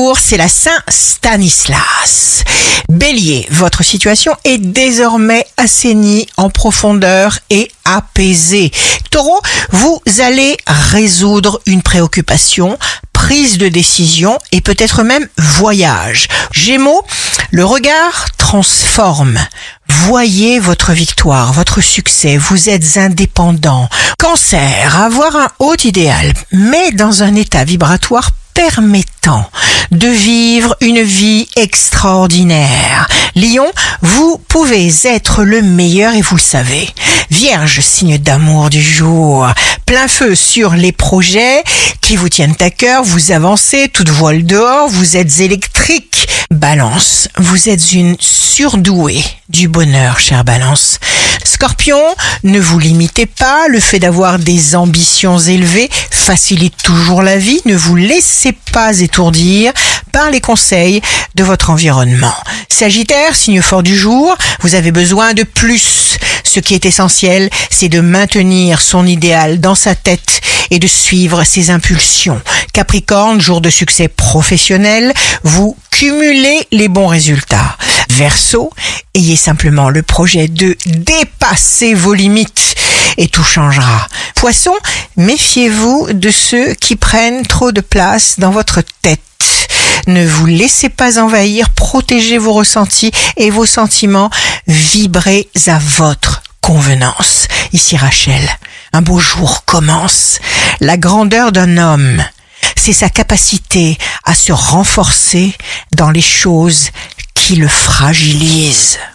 jour, c'est la Saint-Stanislas. Bélier, votre situation est désormais assainie en profondeur et apaisée. Taureau, vous allez résoudre une préoccupation, prise de décision et peut-être même voyage. Gémeaux, le regard transforme. Voyez votre victoire, votre succès, vous êtes indépendant. Cancer, avoir un haut idéal, mais dans un état vibratoire permettant de vivre une vie extraordinaire. Lion, vous pouvez être le meilleur et vous le savez. Vierge, signe d'amour du jour, plein feu sur les projets qui vous tiennent à cœur, vous avancez, toute voile dehors, vous êtes électrique. Balance, vous êtes une surdouée du bonheur, chère Balance. Scorpion, ne vous limitez pas, le fait d'avoir des ambitions élevées facilite toujours la vie, ne vous laissez pas étourdir par les conseils de votre environnement. Sagittaire, signe fort du jour, vous avez besoin de plus. Ce qui est essentiel, c'est de maintenir son idéal dans sa tête et de suivre ses impulsions. Capricorne, jour de succès professionnel, vous cumulez les bons résultats. Verseau, ayez simplement le projet de dépasser vos limites et tout changera. Poisson, méfiez-vous de ceux qui prennent trop de place dans votre tête. Ne vous laissez pas envahir, protégez vos ressentis et vos sentiments, vibrez à votre convenance. Ici Rachel, un beau jour commence. La grandeur d'un homme, c'est sa capacité à se renforcer dans les choses qui le fragilisent.